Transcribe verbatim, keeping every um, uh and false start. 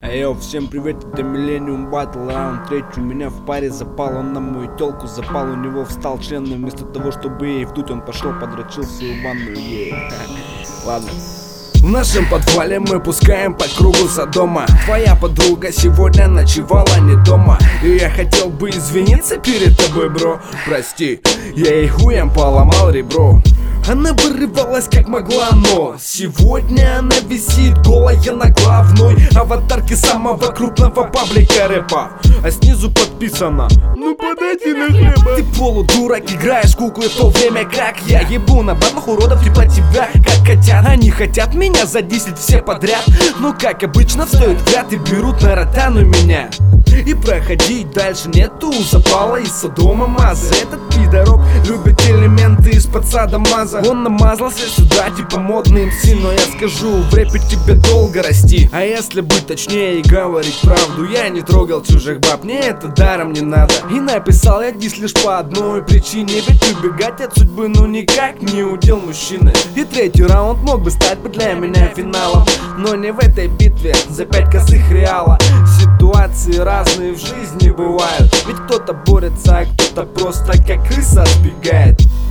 Йоу, всем привет, это Millennium Battle, раунд третий. У меня в паре запал, он на мою телку запал. У него встал член, но вместо того, чтобы ей вдуть, он пошел подрочил свою банную ей. Ладно. В нашем подвале мы пускаем по кругу Содома. Твоя подруга сегодня ночевала не дома, и я хотел бы извиниться перед тобой, бро. Прости, я ей хуем поломал ребро. Она вырывалась как могла, но сегодня она висит голая на главной аватарке самого крупного паблика рэпа. А снизу подписано: ну подайте на хлеба. Ты полудурак, играешь куклы в то время как я ебу на бабах уродов типа тебя, как котят. Они хотят меня задислить все подряд, но как обычно встают в ряд и берут на ротану меня. И проходить дальше нету запала из Содома Маза. Этот пидорок любит элементы из-под сада Маза. Он намазался сюда типа модный эм си, но я скажу, в рэпе тебе долго расти. А если быть точнее и говорить правду, я не трогал чужих баб, мне это даром не надо. И написал я дис лишь по одной причине: ведь убегать от судьбы ну никак не удел мужчины. И третий раунд мог бы стать бы для меня финалом, но не в этой битве за пять косых реала. Ситуации разные в жизни бывают, ведь кто-то борется, а кто-то просто как крыса сбегает.